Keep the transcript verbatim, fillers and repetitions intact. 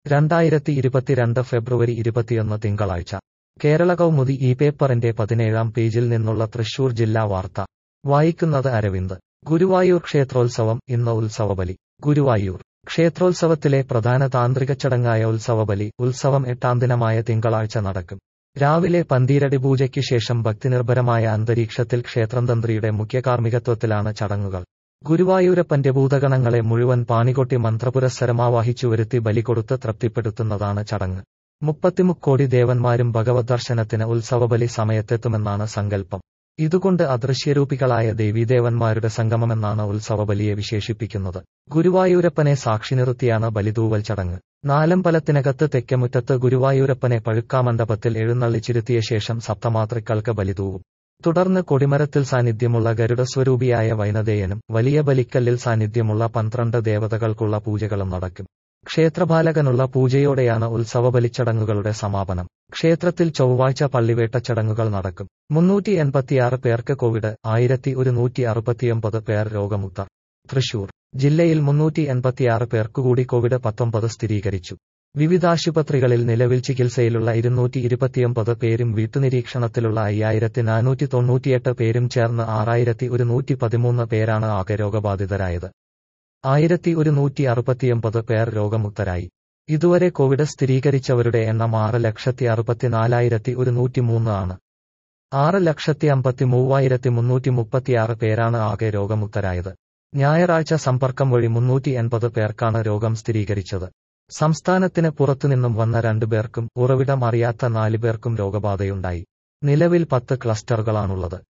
രണ്ടായിരത്തി ഇരുപത്തിരണ്ട് ഫെബ്രുവരി ഇരുപത്തിയൊന്ന് തിങ്കളാഴ്ച കേരള കൗമുദി ഈ പേപ്പറിന്റെ പതിനേഴാം പേജിൽ നിന്നുള്ള തൃശൂർ ജില്ലാ വാർത്ത വായിക്കുന്നത് അരവിന്ദ്. ഗുരുവായൂർ ക്ഷേത്രോത്സവം ഇന്ന് ഉത്സവബലി. ഗുരുവായൂർ ക്ഷേത്രോത്സവത്തിലെ പ്രധാന താന്ത്രിക ചടങ്ങായ ഉത്സവബലി ഉത്സവം എട്ടാം ദിനമായ തിങ്കളാഴ്ച നടക്കും. രാവിലെ പന്തീരടി പൂജയ്ക്ക് ശേഷം ഭക്തിനിർഭരമായ അന്തരീക്ഷത്തിൽ ക്ഷേത്രം തന്ത്രിയുടെ മുഖ്യ കാർമ്മികത്വത്തിലാണ് ചടങ്ങുകൾ. ഗുരുവായൂരപ്പന്റെ ഭൂതഗണങ്ങളെ മുഴുവൻ പാണികൊട്ടി മന്ത്രപുരസ്സരമാവാഹിച്ചു വരുത്തി ബലി കൊടുത്ത് തൃപ്തിപ്പെടുത്തുന്നതാണ് ചടങ്ങ്. മുപ്പത്തിമുക്കോടി ദേവന്മാരും ഭഗവത് ദർശനത്തിന് ഉത്സവബലി സമയത്തെത്തുമെന്നാണ് സങ്കല്പം. ഇതുകൊണ്ട് അദൃശ്യരൂപികളായ ദേവീദേവന്മാരുടെ സംഗമമെന്നാണ് ഉത്സവബലിയെ വിശേഷിപ്പിക്കുന്നത്. ഗുരുവായൂരപ്പനെ സാക്ഷി നിർത്തിയാണ് ബലിതൂവൽ ചടങ്ങ്. നാലമ്പലത്തിനകത്ത് തെക്കേമുറ്റത്ത് ഗുരുവായൂരപ്പനെ പഴുക്കാമണ്ഡപത്തിൽ എഴുന്നള്ളിച്ചിരുത്തിയ ശേഷം സപ്തമാതൃക്കൾക്ക് ബലിതൂവും. തുടർന്ന് കൊടിമരത്തിൽ സാന്നിധ്യമുള്ള ഗരുഡസ്വരൂപിയായ വൈനതേയനും വലിയ ബലിക്കല്ലിൽ സാന്നിധ്യമുള്ള പന്ത്രണ്ട് ദേവതകൾക്കുള്ള പൂജകളും നടക്കും. ക്ഷേത്രപാലകനുള്ള പൂജയോടെയാണ് ഉത്സവബലിച്ചടങ്ങുകളുടെ സമാപനം. ക്ഷേത്രത്തിൽ ചൊവ്വാഴ്ച പള്ളിവേട്ട ചടങ്ങുകൾ നടക്കും. മുന്നൂറ്റി എൺപത്തിയാറ് പേർക്ക് കോവിഡ്, ആയിരത്തി ഒരുന്നൂറ്റി അറുപത്തിയൊമ്പത് പേർ രോഗമുക്തർ. തൃശൂർ ജില്ലയിൽ മുന്നൂറ്റി എൺപത്തിയാറ് പേർക്കുകൂടി കോവിഡ് പത്തൊമ്പത് സ്ഥിരീകരിച്ചു. വിവിധാശുപത്രികളിൽ നിലവിൽ ചികിത്സയിലുള്ള ഇരുന്നൂറ്റി ഇരുപത്തിയൊമ്പത് പേരും വീട്ടുനിരീക്ഷണത്തിലുള്ള അയ്യായിരത്തി നാനൂറ്റി തൊണ്ണൂറ്റിയെട്ട് പേരും ചേർന്ന് ആറായിരത്തി ഒരുന്നൂറ്റി പതിമൂന്ന് പേരാണ് ആകെ രോഗബാധിതരായത്. ആയിരത്തി ഒരുന്നൂറ്റി അറുപത്തിയൊമ്പത് പേർ രോഗമുക്തരായി. ഇതുവരെ കോവിഡ് സ്ഥിരീകരിച്ചവരുടെ എണ്ണം ആറ് ലക്ഷത്തി അറുപത്തിനാലായിരത്തി ഒരുന്നൂറ്റി മൂന്ന് ആണ്. ആറ് ലക്ഷത്തി അമ്പത്തി മൂവായിരത്തി മുന്നൂറ്റി മുപ്പത്തിയാറ് പേരാണ് ആകെ രോഗമുക്തരായത്. ഞായറാഴ്ച സമ്പർക്കം വഴി മുന്നൂറ്റി എൺപത് പേർക്കാണ് രോഗം സ്ഥിരീകരിച്ചത്. സംസ്ഥാനത്തിന് പുറത്തുനിന്നും വന്ന രണ്ടു പേർക്കും ഉറവിടം അറിയാത്ത നാല് പേർക്കും രോഗബാധയുണ്ടായി. നിലവിൽ പത്ത് ക്ലസ്റ്ററുകളാണുള്ളത്.